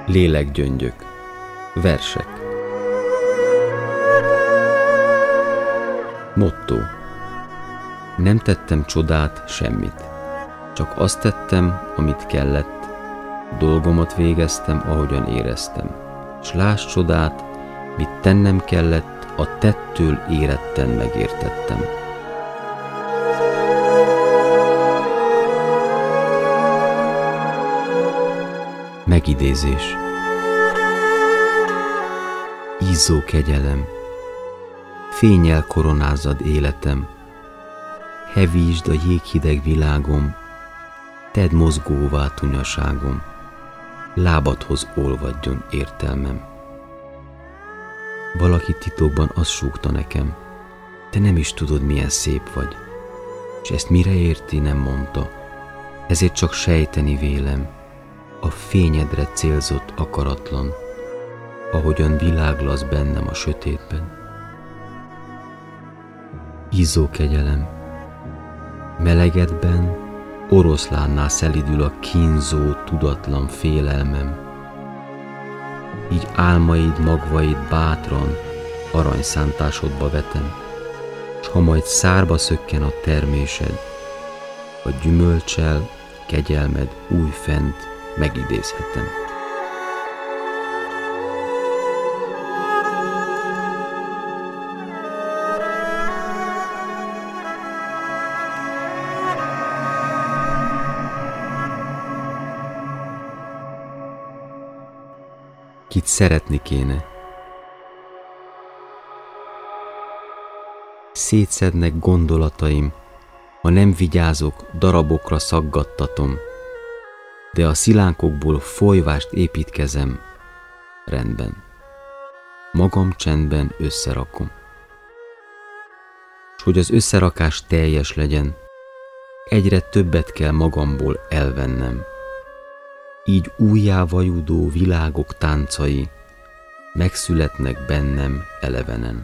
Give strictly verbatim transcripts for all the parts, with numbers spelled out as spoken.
Lélekgyöngyök. Versek. Motto. Nem tettem csodát, semmit. Csak azt tettem, amit kellett. Dolgomat végeztem, ahogyan éreztem. S lásd csodát, mit tennem kellett, a tettől éretten megértettem. Megidézés. Izzó kegyelem, fénnyel koronázad életem, hevítsd a jéghideg világom, tedd mozgóvá tunyaságom, lábadhoz olvadjon értelmem. Valaki titokban azt súgta nekem, te nem is tudod, milyen szép vagy, és ezt mire érti, nem mondta, ezért csak sejteni vélem, a fényedre célzott akaratlan, ahogyan világlasz bennem a sötétben. Izzó kegyelem, melegedben oroszlánnál szelidül a kínzó, tudatlan félelmem. Így álmaid, magvaid bátran aranyszántásodba vetem, s ha majd szárba szökken a termésed, a gyümölccsel kegyelmed újfent megidézhetem. Kit szeretni kéne. Szétszednek gondolataim, ha nem vigyázok, darabokra szaggattatom, de a szilánkokból folyvást építkezem, rendben. Magam csendben összerakom. S hogy az összerakás teljes legyen, egyre többet kell magamból elvennem. Így újjá vajudó világok táncai megszületnek bennem elevenen.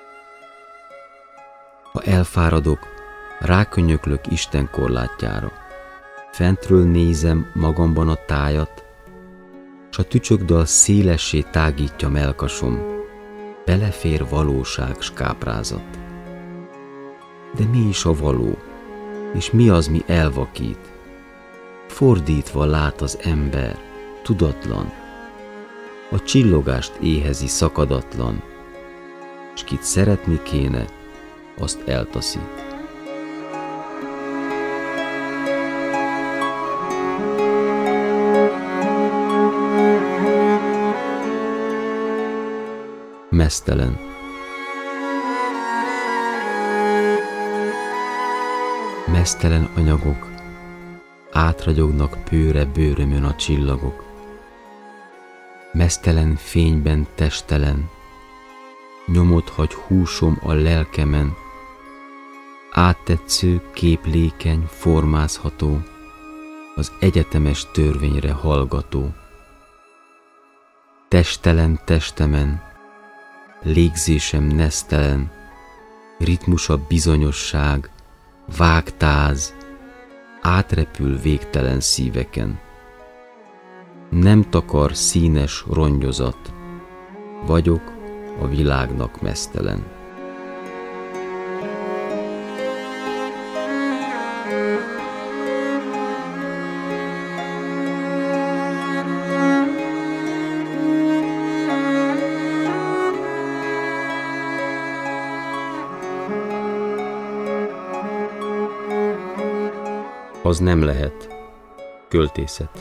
Ha elfáradok, rákönyöklök Isten korlátjára. Fentről nézem magamban a tájat, s a tücsökdal szélessé tágítja mellkasom, belefér valóság s káprázat. De mi is a való, és mi az, mi elvakít? Fordítva lát az ember, tudatlan, a csillogást éhezi szakadatlan, s kit szeretni kéne, azt eltaszít. Meztelen. Meztelen anyagok, átragyognak pőre bőrömön a csillagok. Meztelen fényben testelen, nyomot hagy húsom a lelkemen, áttetsző, képlékeny, formázható, az egyetemes törvényre hallgató. Testelen testemen, légzésem nesztelen, ritmusa bizonyosság, vágtáz, átrepül végtelen szíveken. Nem takar színes rongyozat, vagyok a világnak meztelen. Az nem lehet. Költészet.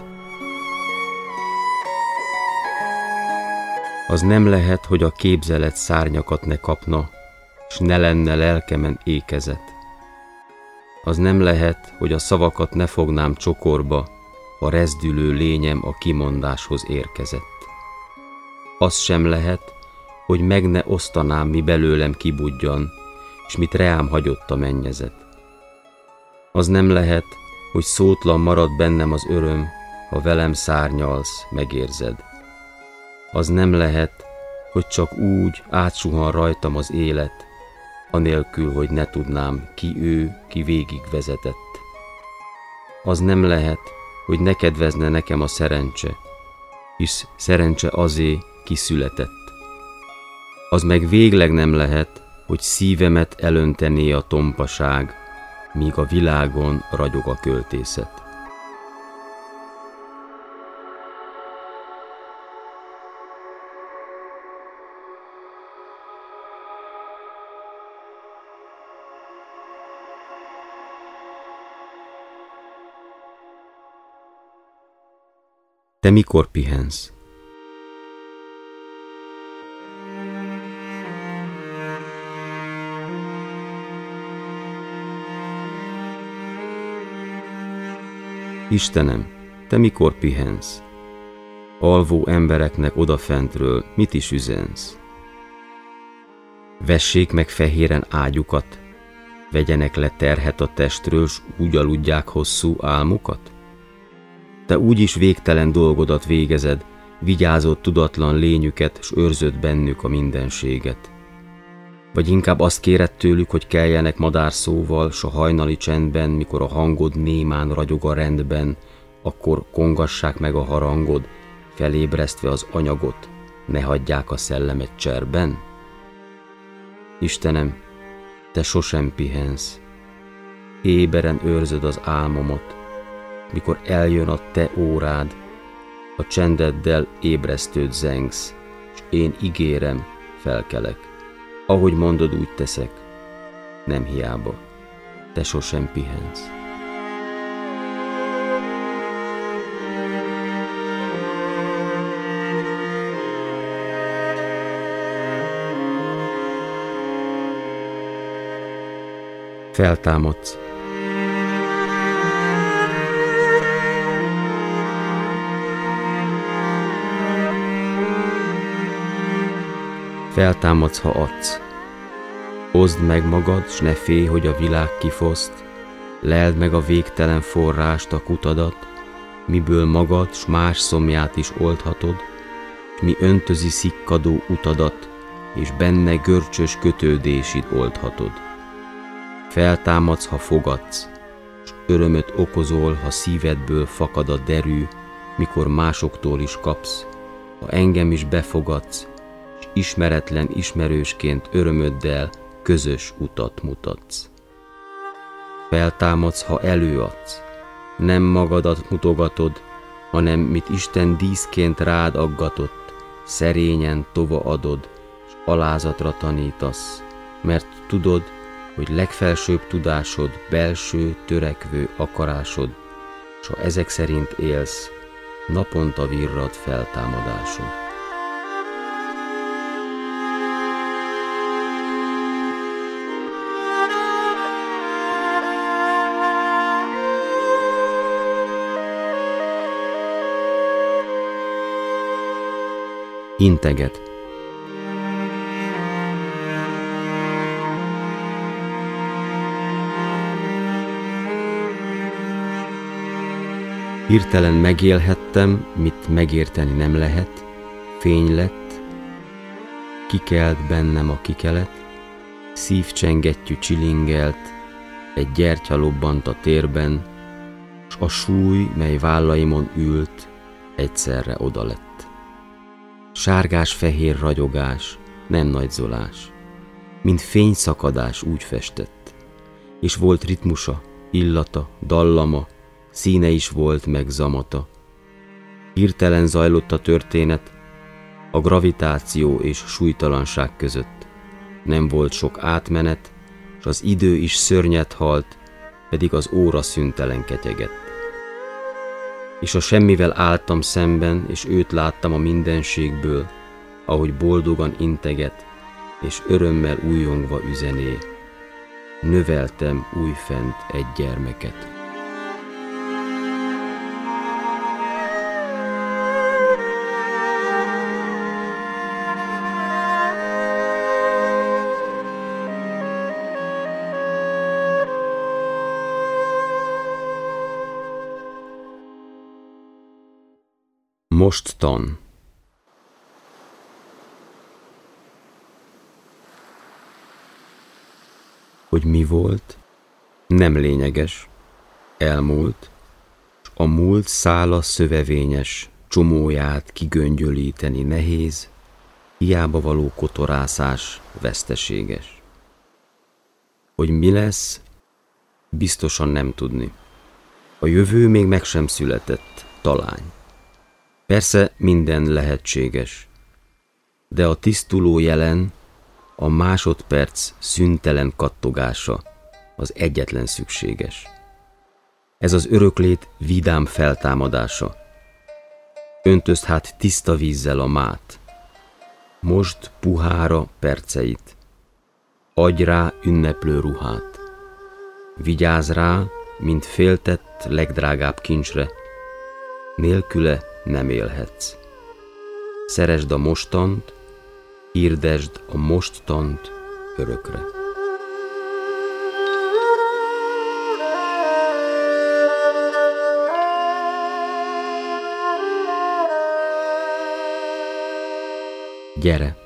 Az nem lehet, hogy a képzelet szárnyakat ne kapna, s ne lenne lelkemen ékezet. Az nem lehet, hogy a szavakat ne fognám csokorba, ha rezdülő lényem a kimondáshoz érkezett. Az sem lehet, hogy meg ne osztanám, mi belőlem kibudjan, s mit reám hagyott a mennyezet. Az nem lehet, hogy szótlan marad bennem az öröm, ha velem szárnyalsz, megérzed. Az nem lehet, hogy csak úgy átsuhan rajtam az élet, anélkül, hogy ne tudnám, ki ő, ki végigvezetett. Az nem lehet, hogy ne kedvezne nekem a szerencse, hisz szerencse azé, ki született. Az meg végleg nem lehet, hogy szívemet elöntené a tompaság, míg a világon ragyog a költészet. Te mikor pihensz? Istenem, te mikor pihensz? Alvó embereknek odafentről mit is üzensz? Vessék meg fehéren ágyukat, vegyenek le terhet a testről, s úgy aludják hosszú álmukat? Te úgyis végtelen dolgodat végezed, vigyázod tudatlan lényüket, s őrzöd bennük a mindenséget. Vagy inkább azt kéred tőlük, hogy keljenek madárszóval, s a hajnali csendben, mikor a hangod némán ragyog a rendben, akkor kongassák meg a harangod, felébresztve az anyagot, ne hagyják a szellemet cserben? Istenem, te sosem pihensz, éberen őrzöd az álmomot, mikor eljön a te órád, a csendeddel ébresztőt zengsz, s én ígérem, felkelek. Ahogy mondod, úgy teszek, nem hiába, te sosem pihensz. Feltámadsz. Feltámadsz, ha adsz. Hozd meg magad, s ne félj, hogy a világ kifoszt, leld meg a végtelen forrást, a kutadat, miből magad, s más szomját is oldhatod, s mi öntözi szikkadó utadat, és benne görcsös kötődésid oldhatod. Feltámadsz, ha fogadsz, s örömöt okozol, ha szívedből fakad a derű, mikor másoktól is kapsz, ha engem is befogadsz, s ismeretlen ismerősként örömöddel közös utat mutatsz. Feltámadsz, ha előadsz, nem magadat mutogatod, hanem mit Isten díszként rád aggatott, szerényen tova adod, s alázatra tanítasz, mert tudod, hogy legfelsőbb tudásod, belső, törekvő akarásod, s ha ezek szerint élsz, naponta virrad feltámadásod. Integet. Hirtelen megélhettem, mit megérteni nem lehet, fény lett, kikelt bennem a kikelet, szívcsengettyű csilingelt, egy gyertya lobbant a térben, s a súly, mely vállaimon ült, egyszerre oda lett. Sárgás-fehér ragyogás, nem nagyzolás, mint fényszakadás úgy festett, és volt ritmusa, illata, dallama, színe is volt meg zamata. Hirtelen zajlott a történet, a gravitáció és súlytalanság között. Nem volt sok átmenet, s az idő is szörnyet halt, pedig az óra szüntelen ketyegett. És a semmivel álltam szemben, és őt láttam a mindenségből, ahogy boldogan integet, és örömmel újjongva üzené. Növeltem újfent egy gyermeket. Mostan. Hogy mi volt, nem lényeges, elmúlt, s a múlt szála szövevényes, csomóját kigöngyölíteni nehéz, hiába való kotorászás veszteséges. Hogy mi lesz, biztosan nem tudni. A jövő még meg sem született, talány. Persze minden lehetséges, de a tisztuló jelen, a másodperc szüntelen kattogása az egyetlen szükséges. Ez az öröklét vidám feltámadása. Öntözd hát tiszta vízzel a mát. Mosd puhára perceit. Adj rá ünneplő ruhát. Vigyázz rá, mint féltett legdrágább kincsre. Nélküle nem élhetsz. Szeresd a mostant, hirdesd a mostant örökre. Gyere!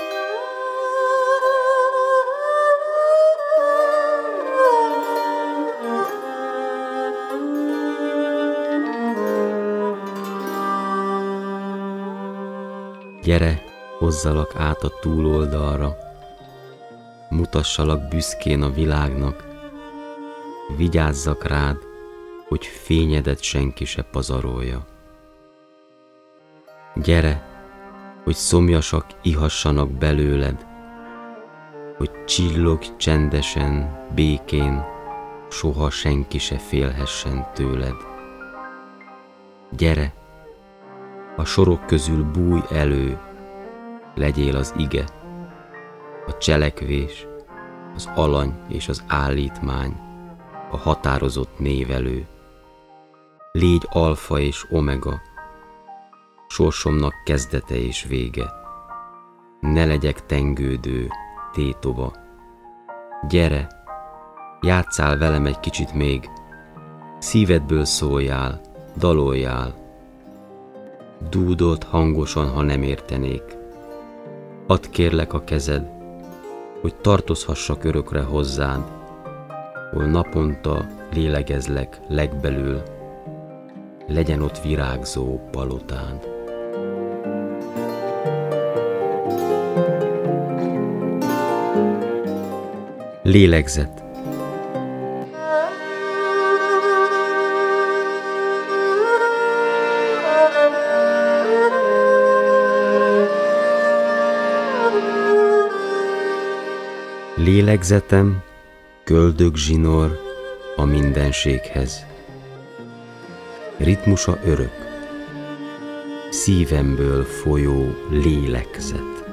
Gyere, hozzalak át a túloldalra, mutassalak büszkén a világnak, vigyázzak rád, hogy fényedet senki se pazarolja. Gyere, hogy szomjasak ihassanak belőled, hogy csillogj csendesen, békén, soha senki se félhessen tőled. Gyere, a sorok közül bújj elő, legyél az ige, a cselekvés, az alany és az állítmány, a határozott névelő. Légy alfa és omega, sorsomnak kezdete és vége. Ne legyek tengődő, tétova. Gyere, játsszál velem egy kicsit még, szívedből szóljál, daloljál. Dúdolt hangosan, ha nem értenék. Add kérlek a kezed, hogy tartozhassak örökre hozzád, hol naponta lélegezlek legbelül, legyen ott virágzó palotád. Lélegzet. Lélegzetem, köldög zsinór a mindenséghez. Ritmusa örök, szívemből folyó lélegzet.